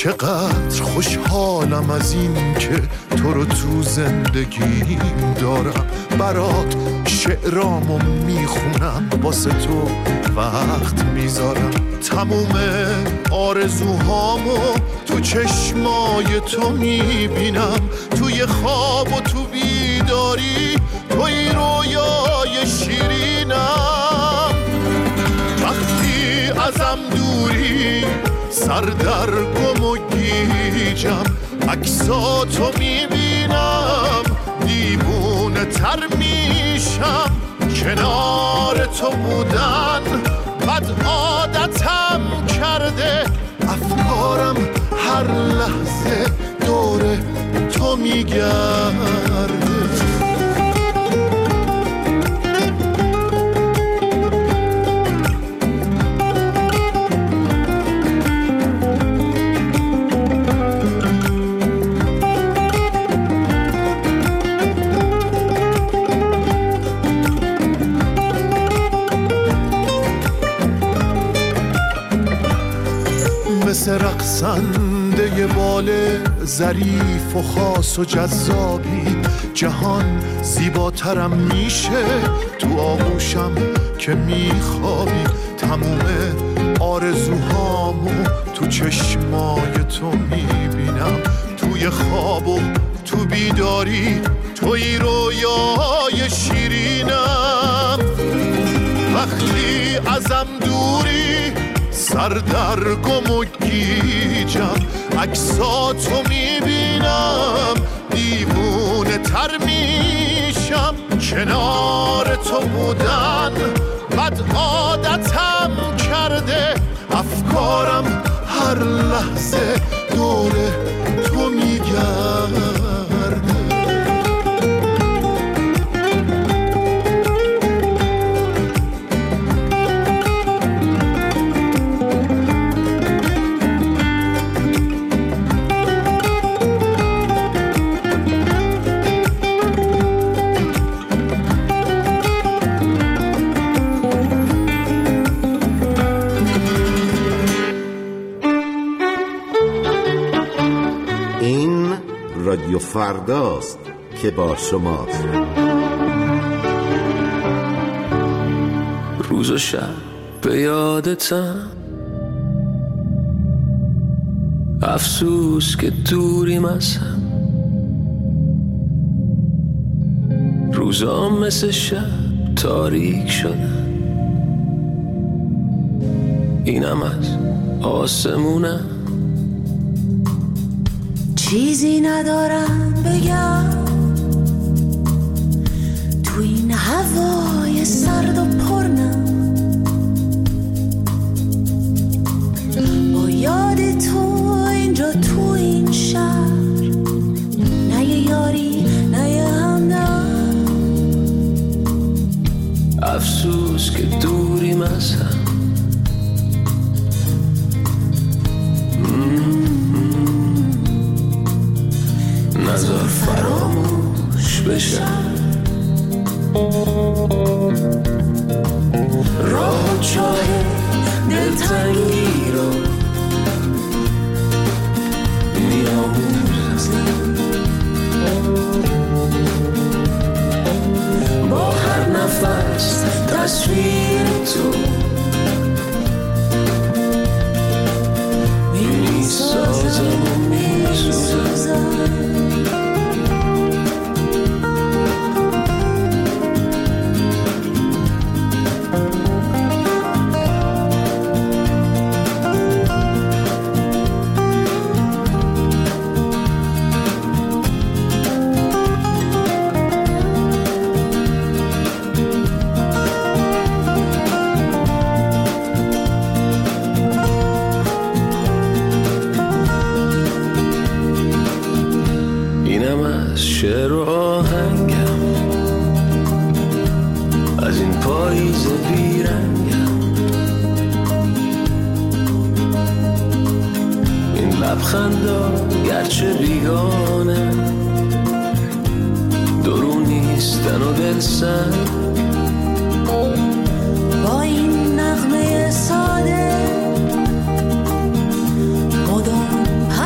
چقدر خوشحالم از این که تو رو تو زندگیم دارم، برات شعرامو میخونم، واسه تو وقت میذارم، تموم آرزوهامو تو چشمای تو میبینم، توی خواب و تو بیداری توی رویای شیرینم. وقتی ازم دوری سر در گم و گیجم، عکساتو میبینم دیوونه تر میشم، کنار تو بودن بد عادتم کرده، افکارم هر لحظه دور تو میگرده. مثل رقصنده بال ظریف و خاص و جذابی، جهان زیباترم میشه تو آغوشم که میخوابی، تموم آرزوهامو تو چشمای تو میبینم، توی خواب و تو بیداری توی رویای شیرینم. وقتی ازم دوری سر در گم و گیجم، عکساتو میبینم دیوونه تر میشم، کنار تو بودن بد عادتم کرده، افکارم هر لحظه دور تو میگرده. رادیو فرداست که با شماست. روز و شب به یادتم، افسوس که دوریم از هم، روزا مثل شب تاریک شدن، اینم از آسمونم. چیزی ندارم بگم تو این هوای سرد و پرنم، با یاد تو اینجا تو این شهر، نه یه یاری نه یه همدم، افسوس که دوریم از هم، نذار فراموش بشم راه چاه دلتنگی رو میاموزم، با هر نفس تصویر تو میسازم و میسوزم. شعر و آهنگم از این پاییز بیرنگم، این لبخندا گرچه بیگانه درون نیستن و دل سنگ، با این نغمه ساده مدام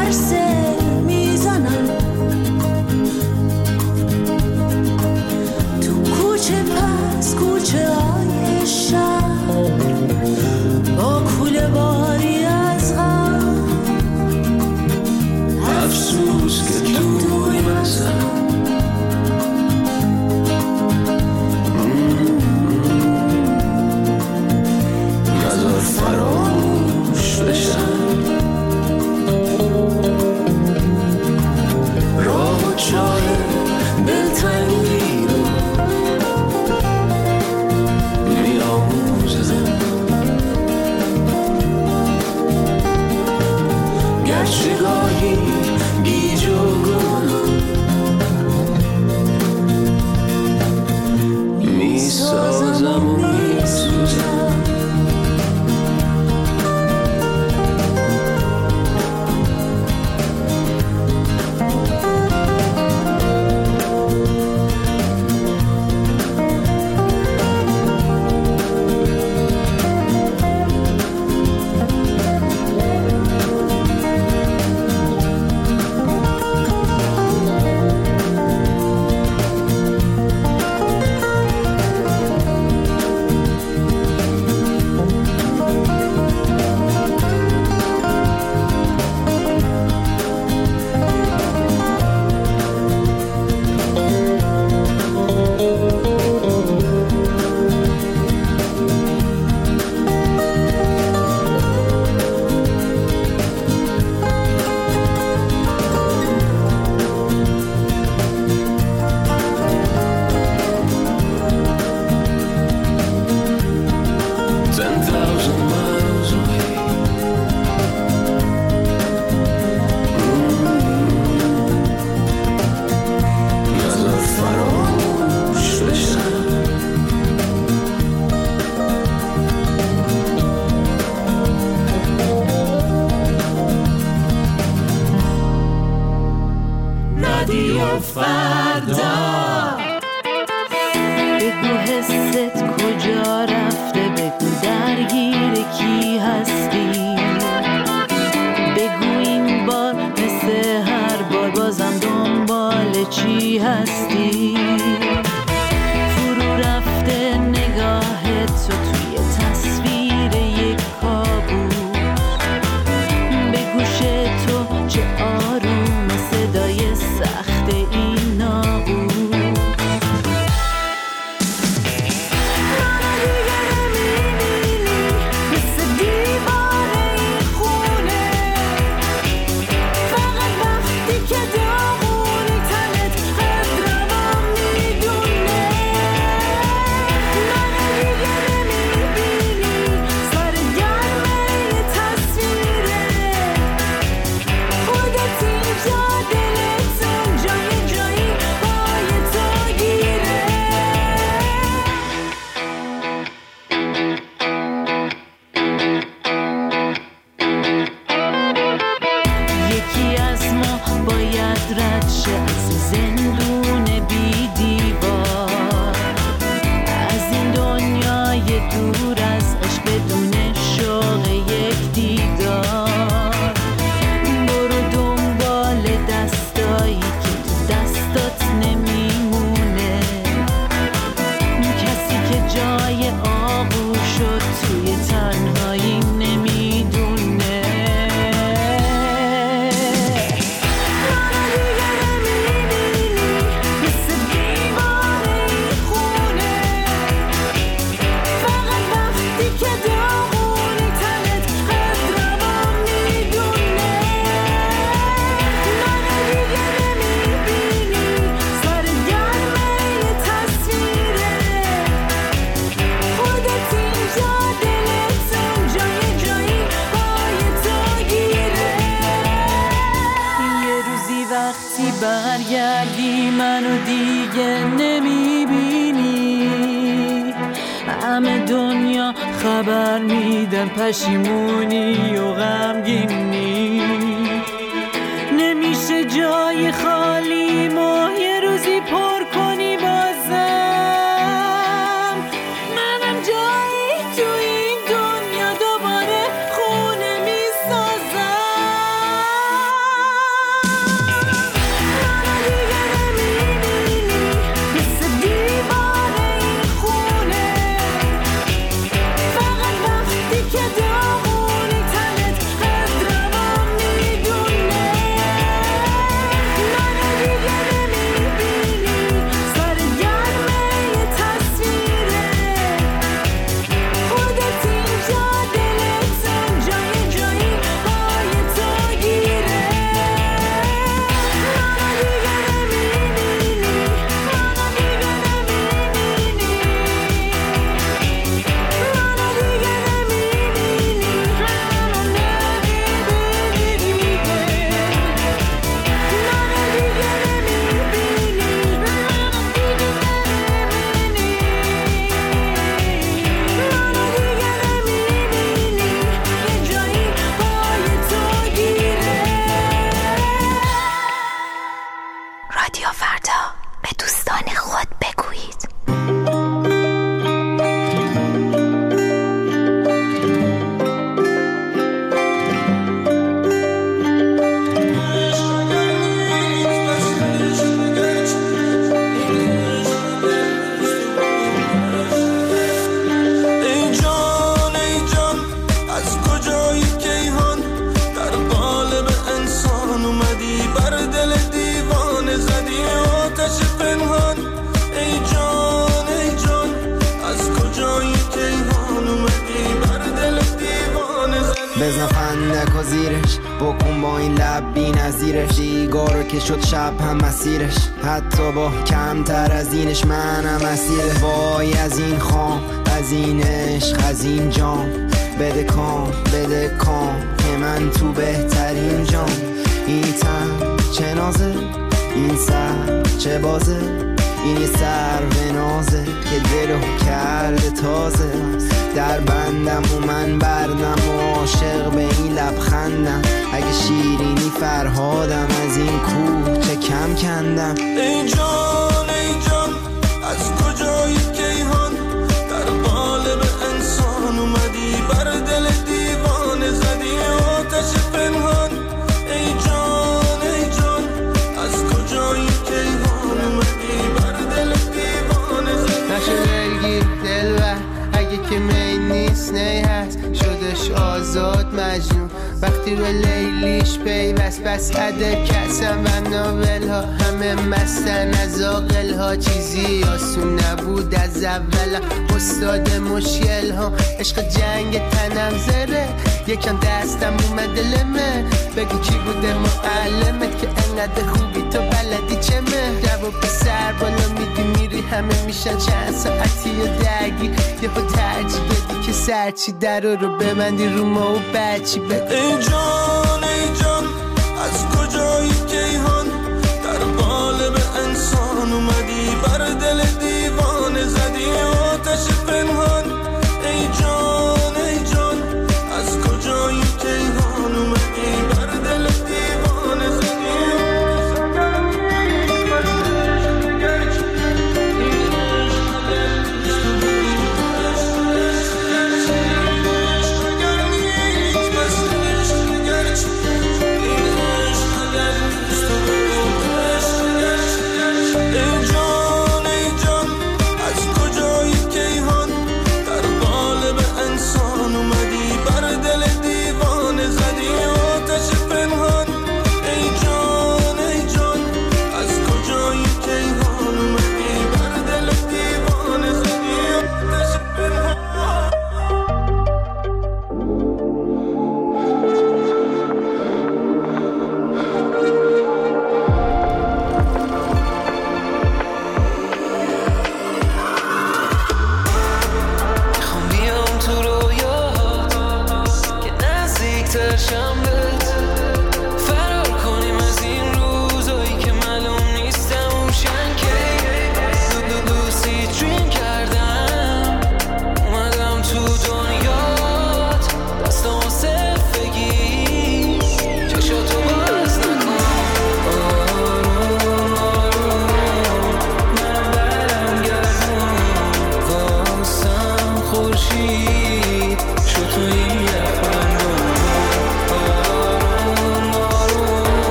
گاهی گیج و گم میسازم و میسوزم. بگو حست کجا رفته، بگو درگیر کی هستی، بگو این بار مثل هر بار بازم دنبال چی هستی. فرو رفته نگاهت تو توی تصویر یک کابوس، به گوش تو چه آروم صدای سخت این ناقوس. برگردی منو دیگه نمیبینی، همه دنیا خبر میدن پشیمونی و غمگینی. نمیشه جای خالی ما یه روزی پر کنی بازم، منم جایی تو این دنیا دوباره خونه میسازم. اون با این لب بی نظیرش، دیگارو که شد شب هم مسیرش، حتی با کمتر از اینش منم اسیره. وای از این خام، از این عشق، از این جام، بده کام که من تو بهترین جام. این تن چه نازه، این سر چه بازه، این یه سر و نازه که دلو کرده تازه. در بندم و من بردم و عاشق به این لبخندم، اگه شیرینی فرهادم از این کوه چه کم کندم. ای جان از کجایی کیهان، در قالب انسان اومدی، بر دل دیوانه زدی آتش پنهان. ای جان از کجایی کیهان اومدی، بر دل دیوانه زدی. نشه دلگیر دلبر اگه که می نیست نی هست، شدش آزاد مجنون وقتی به لیلیش پیوست. بس عده کسم و ناول ها همه مستن از آقل ها، چیزی آسون نبود از اول. استاد مشکل ها عشق جنگ تنم زره، یکم دستم اومد لمه. بگو کی بوده معلمت که انقدر خوبی تو بلدی چمه. جواب سر بالا میدی میری همه میشن چند ساعتی و درگیر، یه خود ترجیح بدی که سرچی در رو ببندی رو ما و بچی بگو. ای جان از کجایی کیهان، در قالب انسان اومدی، بر دل دیوانه زدی آتش پنهان. ای جان از کجایی کیهان اومدی، بر دل دیوانه زدی.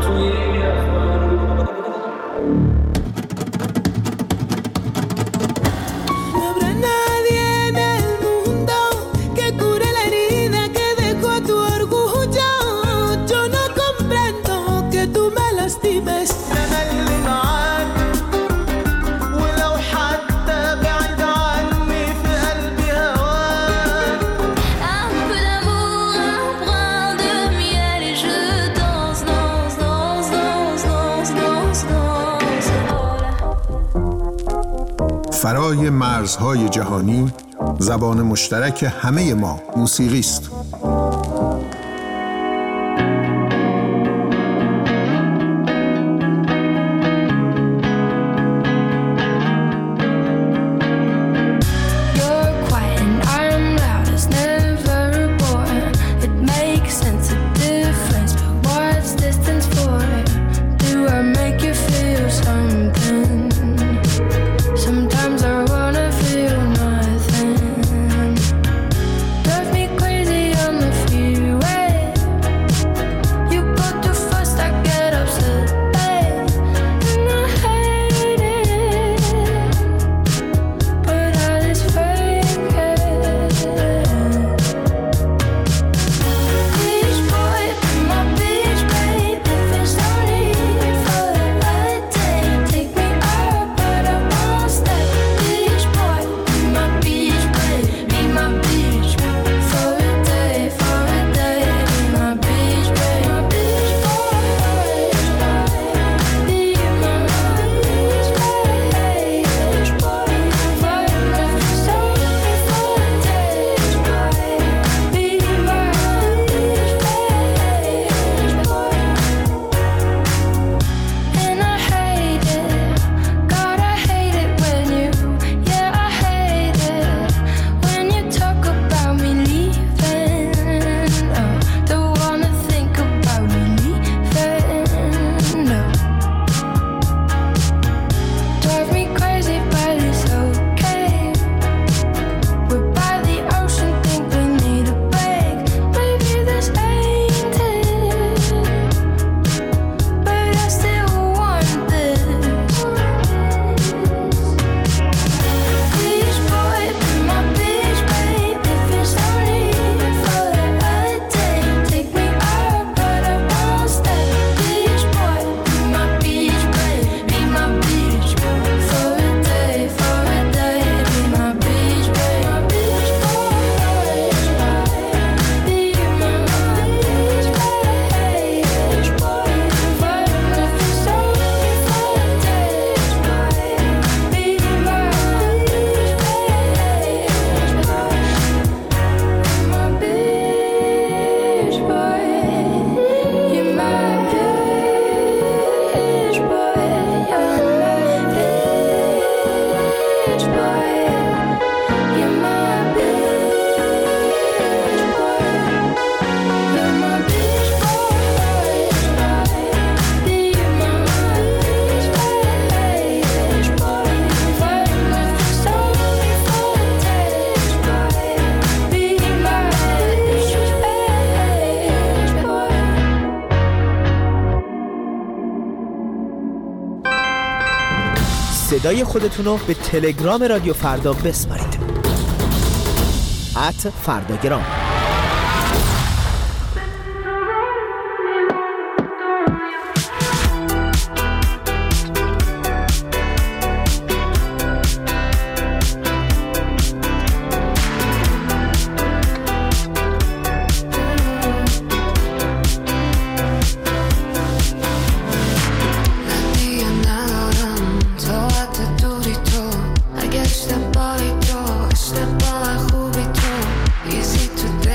فرای مرزهای جهانی، زبان مشترک همه ما موسیقی است. صدای خودتون رو به تلگرام رادیو فردا بسپارید. @فرداگرام. Step by, خوبی تو easy to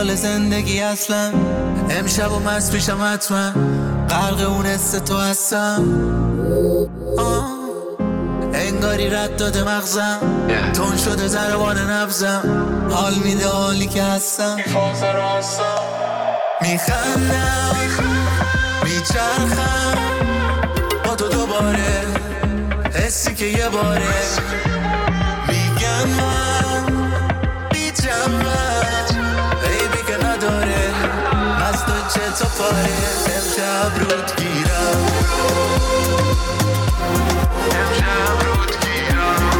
خیال زندگی اصلا امشب و مست پیشم حتما غرق اون حس تو هستم انگاری رد داده مغزم تون شده ضربان نبزم حال میده حالی که هستم میخندم میچرخم با تو دوباره حسی که یه باره میگن من بیجمم بیبی که نداره از تو چه تو پاره امشب رود گیرم امشب رود گیرم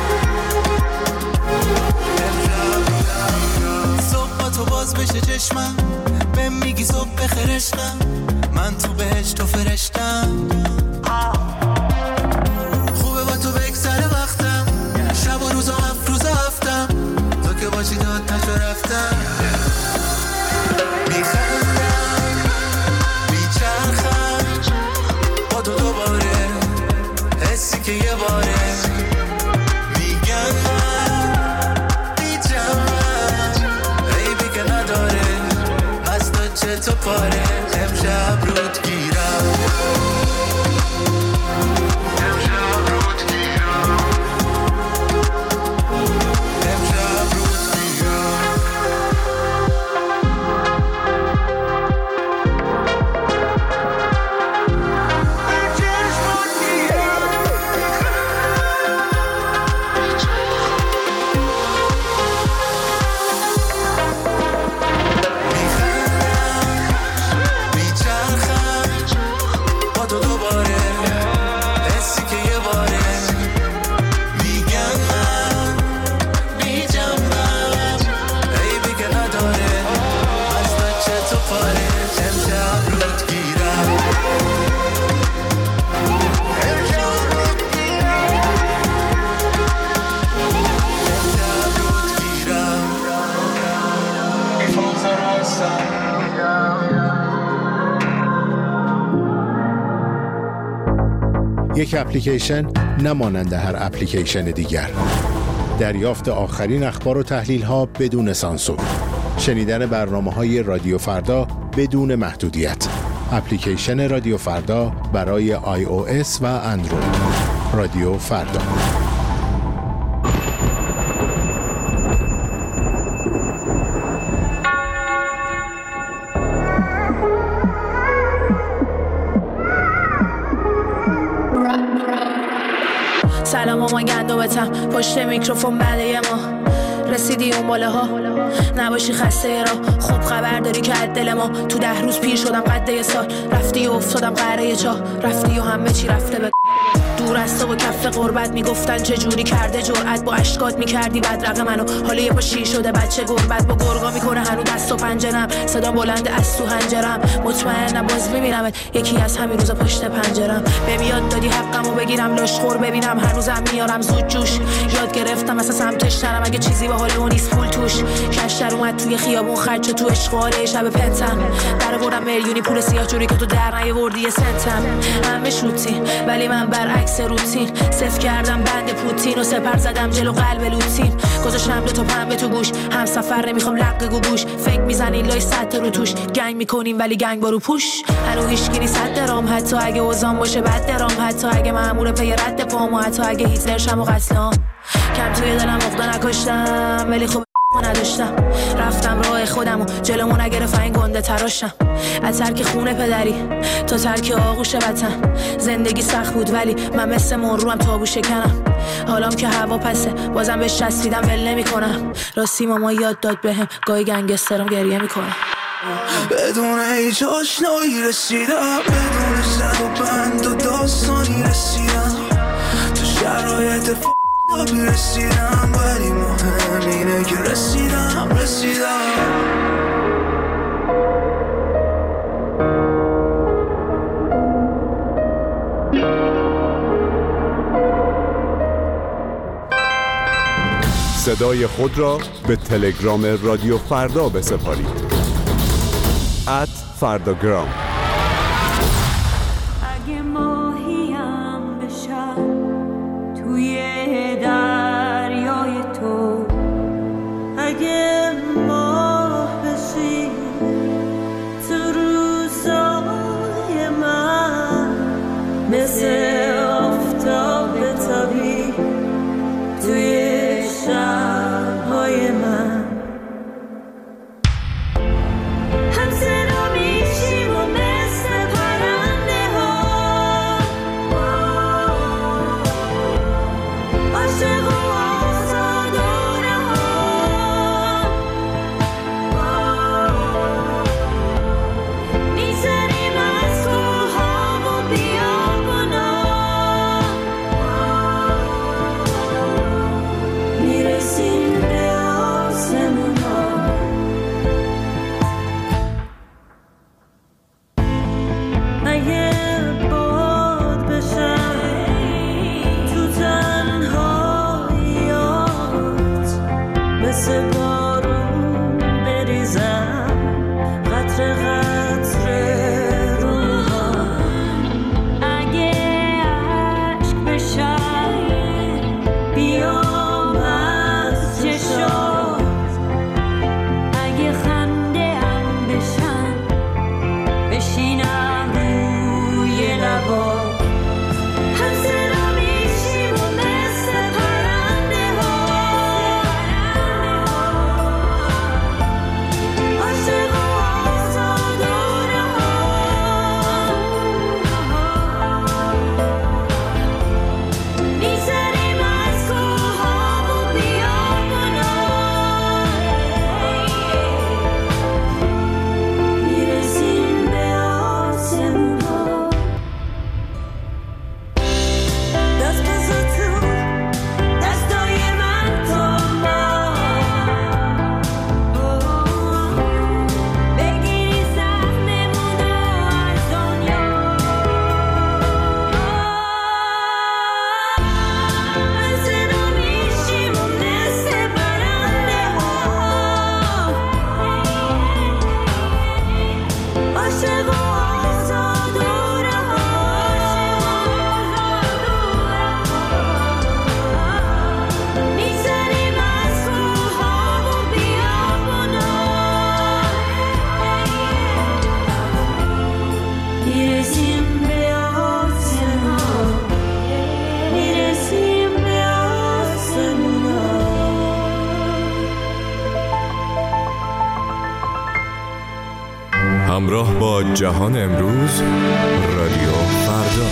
صبح تو باز بشه چشمم بهم میگی صبح بخرشتم من تو بهشت و فرشتم خوبه با تو بگذره وقتم شب و روز و هفت روز هفتم تو که باشی داد نشو رفتم میخندم میچرخم با تو دوباره حسی که یه باره میگن من بیجمم بیبی که نداره از تو چه تو پاره امشب رود گیرم امشب رود گیرم امشب رود گیرم یک اپلیکیشن نمانند هر اپلیکیشن دیگر. دریافت آخرین اخبار و تحلیل‌ها بدون سانسور. شنیدن برنامه‌های رادیو فردا بدون محدودیت. اپلیکیشن رادیو فردا برای iOS و اندروید. رادیو فردا. سلام مامان گندوبتم پشت میکروفون بله ما رسیدی اون باله ها نباشی خسته را خوب خبر داری که از دل ما تو 10 روز پیر شدم قد یه سال رفتی و افتادم قره چاه رفتی و همه چی رفته به دور از تو و کف قربت میگفتن چه جوری کرده جرأت با اشکات میکردی بدرقه منو حالا یه پا شیر شده بچه گربت با گرگا میکنه هنو دست و پنجرم صدا بلند از تو هنجرم مطمئنم باز میبینمت یکی از همین روزا پشت پنجرم بمیاد دادی حقمو بگیرم لاشخور ببینم هنوزم میارم زود جوش یاد گرفتم مثلا سمتش نرم اگه چیزی به حال اون نیست پول توش کشتر اومد توی خیابون خرج تو اشغاله شب پنتم در بردم میلیونی پول سیاه جوری که تو در نیاوردی یه سنتم همه شوتی ولی من برعکس روتین صفر کردم بند پوتین و سپر زدم جلو قلب لوتین گذاشتم 2 تا پنبه تو گوش هم سفر نمیخوام لق گوگوش فکر میزنین لای 100 رو توش گنگ میکنیم ولی گنگ بارو پوش هنو هیچکی نیست صد درام حتی اگه وزام باشه بد درام حتی اگه مأمور پی رد پام و حتی اگه هیتلر شم و قتلام کم توی دلم عقده نکشتم ولی خب نداشتم رفتم راه خودم و جلومو نگرفت این گنده تراشم از ترک خونه پدری تا ترک آغوش وطن زندگی سخت بود ولی من مثل منروم تابو شکنم حالام که هوا پسه بازم بهش چسبیدم ول نمی‌کنم راستی ماما یاد داد بهم گاهی گنگسترم گریه میکنم بدون هیچ آشنایی رسیدم بدون زد و بند و داستانی رسیدم تو شرایط نابی رسیدم ولی مهم اینه که رسیدم صدای خود را به تلگرام رادیو فردا بسپارید @فرداگرام. اگه ماهیم بشم توی دریای تو اگه ماه بشی همراه با جهان امروز، رادیو فردا.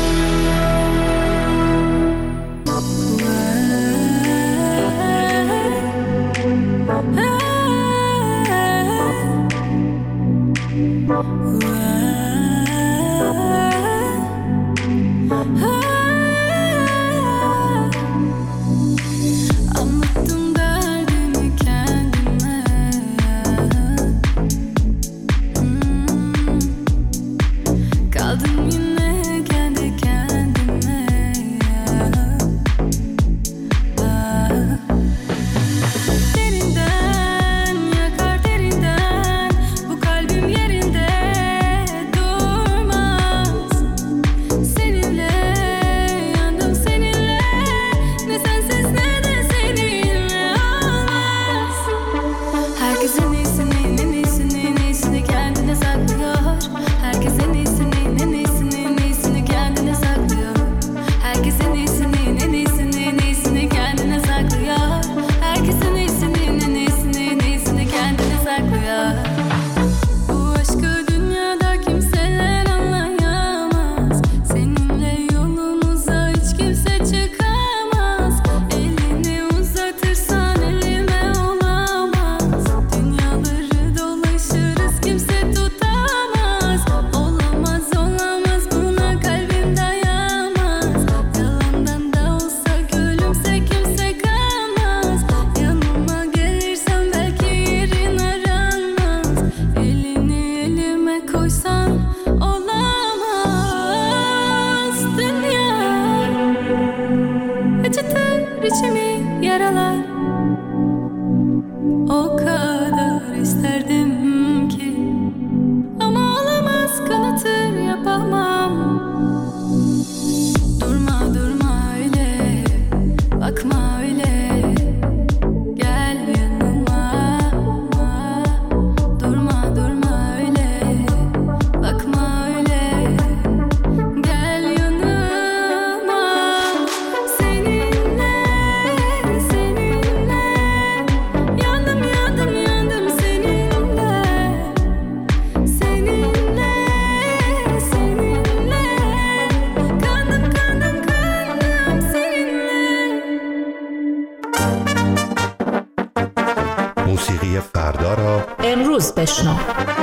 موسیقی فردا را امروز بشنو.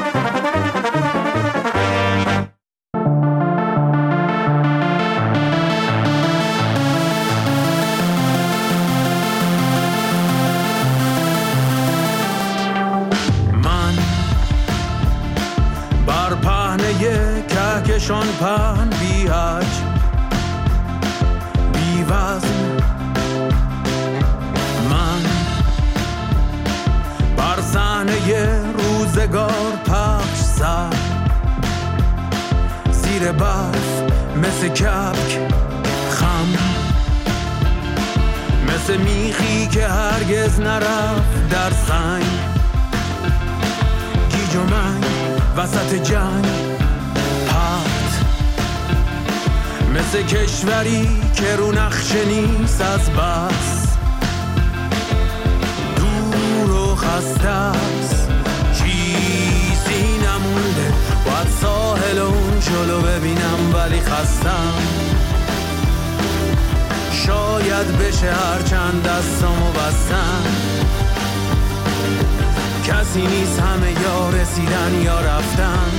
من بر پهنه کهکشان پهن بی حج بی وزن، من بر صحنه روزگار پخش سر زیر برف مثل کبک خم، مثل میخی که هرگز نرفت در سنگ، گیج و منگ وسط جنگ پرت، مثل کشوری که رو نقشه نیست از بس، دور و خسته است چیزی نمونده، باید ساحل اون جلو ببینم ولی خستم، شاید بشه هرچند دستامو بستم، کسی نیست همه یا رسیدن یا رفتن،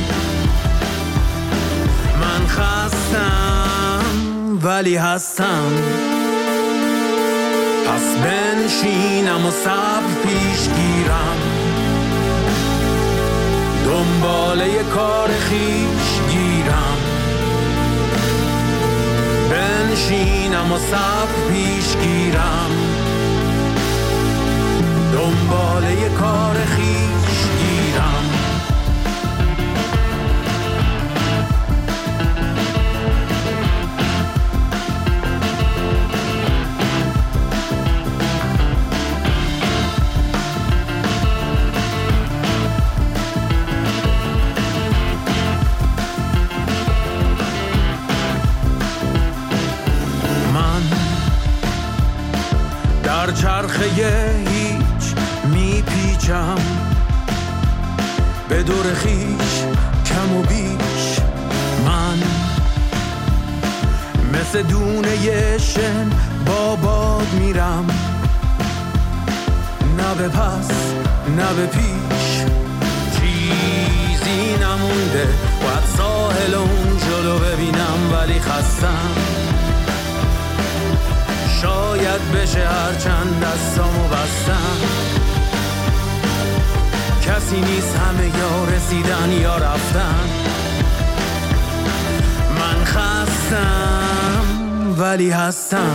من خستم ولی هستم، پس بنشینم و صبر پیش گیرم، دنباله کار خیش گیرم، بنشینم و صبر پیش گیرم، دنباله کار خیش گیرم. من در چرخه هیچ میپیچم، به دور خیش کم و بیش. من مثل دونه شن با باد میرم، نه به پس نه به پیش. چیزی نمونده باید ساحل اون جلو ببینم، ولی خستم. شاید بشه هرچند دستامو بستم. کسی نیست، همه یا رسیدن یا رفتن. من خستم ولی هستم.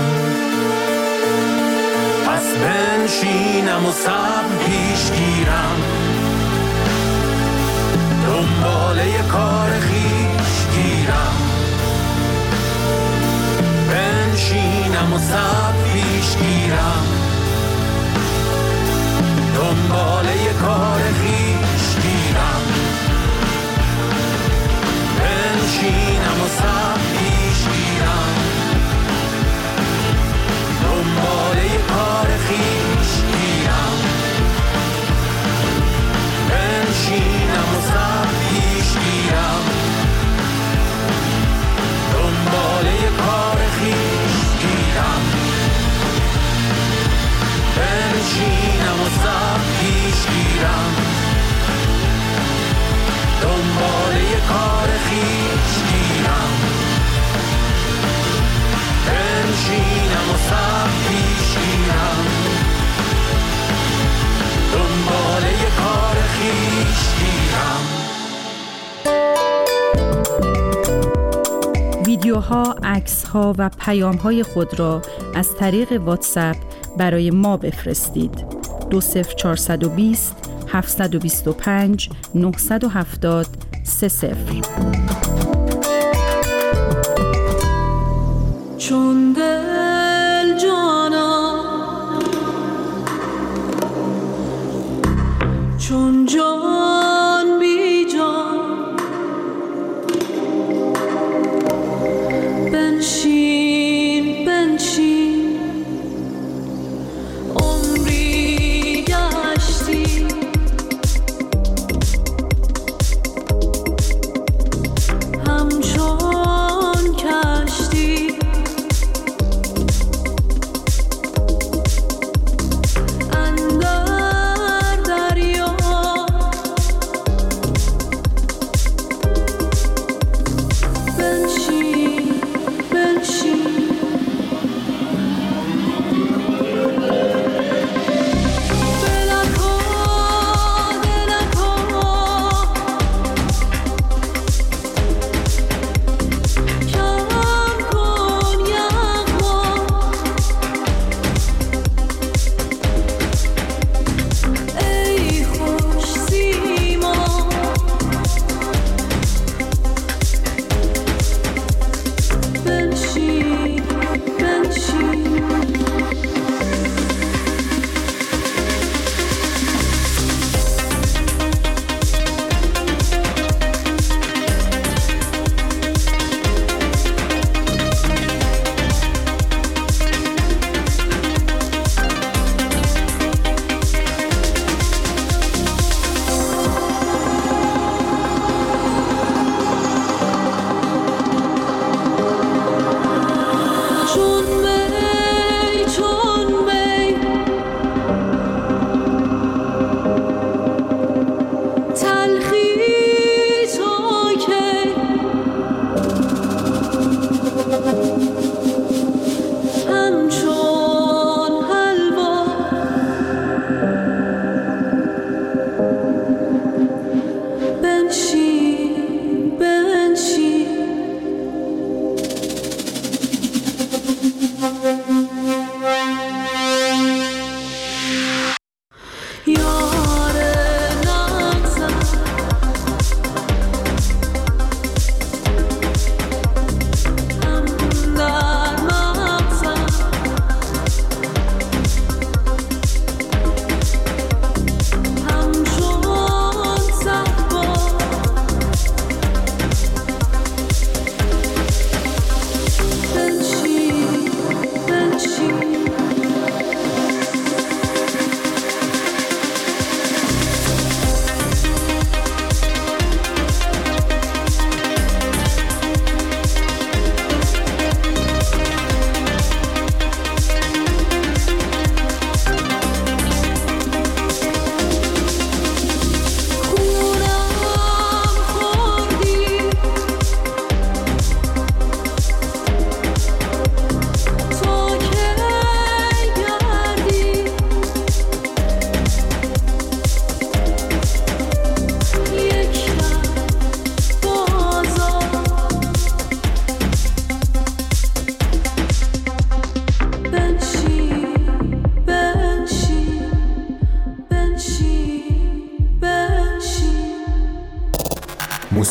پس بنشینم و صبر پیش گیرم، دنباله کار خیش گیرم. بنشینم و صبر پیش گیرم، دنباله کار خیش گیرم. بنشینم و صبر پیش گیرم، دنباله کار خیش گیرم. بنشینم و صبر پیش گیرم، دنباله کار خیش گیرم. بنشینم و صبر پیش گیرم، دنباله کار خیش گیرم. بنشینم و صبر پیش گیرم، دنباله کار خیش گیرم. ویدیوها، عکس‌ها و پیام‌های خود را از طریق واتساپ برای ما بفرستید. 20420 725 970 30. چون دل جانا، چون جان بی جان، بنشین بنشین، عمری گشتی همچون کشتی.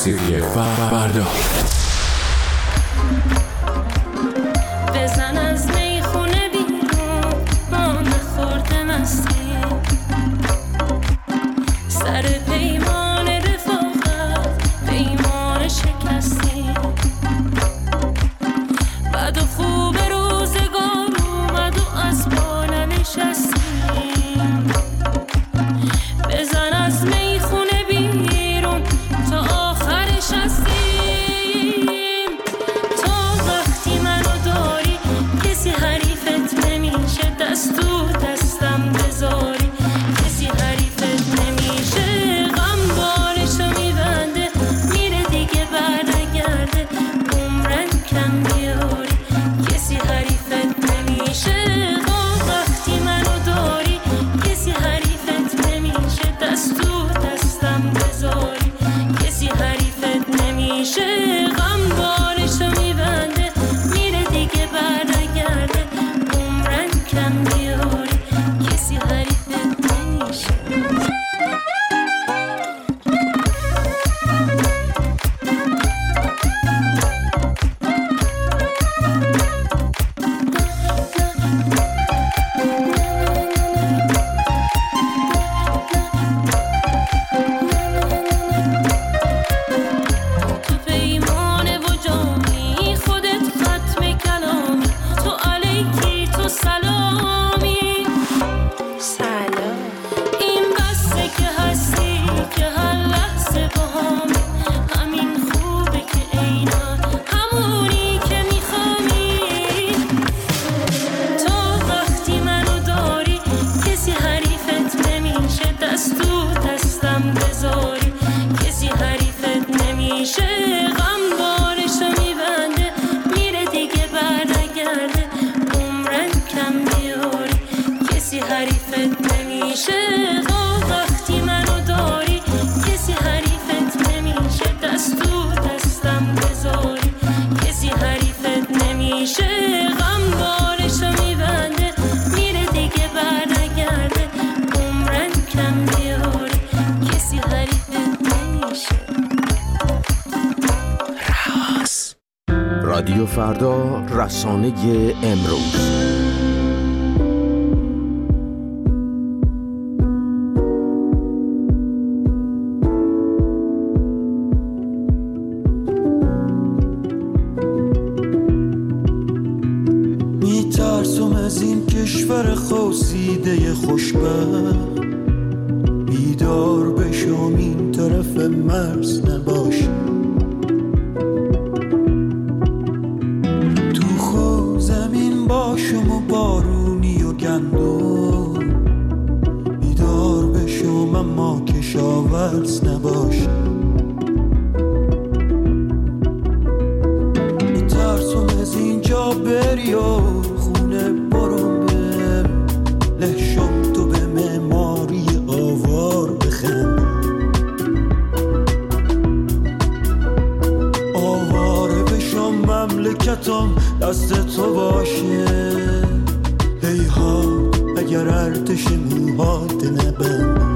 موسیقی فردا. بزن از میخونه بیرون ما نخورده مستی سر پیمان رفاقت پیمان شکستی بعد و خوب روزگار اومد و از بالا نشستیم بزن از میخونه بیرون تا آخرش هستیم تا وقتی منو داری کسی حریفت نمیشه دست تو دستم بذاری کسی حریفت نمیشه غم بالشو میبنده میره دیگه برنگرده عمرن کم بیاری کسی حریفت نمیشه وقتی منو داری کسی حریفت نمیشه دست تو دستم بذاری کسی حریفت نمیشه غم بالشو میبنده میره دیگه برنگرده عمرن کم بیاری کسی حریفت نمیشه تو پیمانه و جامی خودت ختم کلامی تو علیکی تو سلامی سلام این بسته که هستی که هر لحظه با همی همین خوبه که اینا همونی که میخوامی تا وقتی منو داری کسی حریفت نمیشه دست تو دستم بذاری کسی حریفت نمیشه غم بارشو میبنده میره دیگه برنگرده عمرن کم بیاری کسی حریفت نمیشه وقتی منو داری کسی حریفت نمیشه دست تو دستم بذاری کسی حریفت نمیشه غم بارشو میبنده میره دیگه برنگرده عمرن کم بیاری کسی حریفت نمیشه رادیو فردا، رسانه امروز. میترسم از این کشور خواسیده خوشبخت بیدار بشم این طرف مرز نباشم تو خود زمین باشم و بارونی و گندم بیدار بشم اما کشاورز نباشم میترسم از اینجا بری و خونه برم لحشم تو به معماری آوار بخند آواره بشم مملکتم دست تو باشه هیها اگر ارتش موهات نبند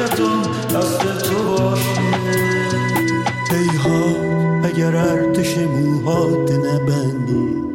مردم دست تو باشه. هیهات اگر ارتش موهات نبندی،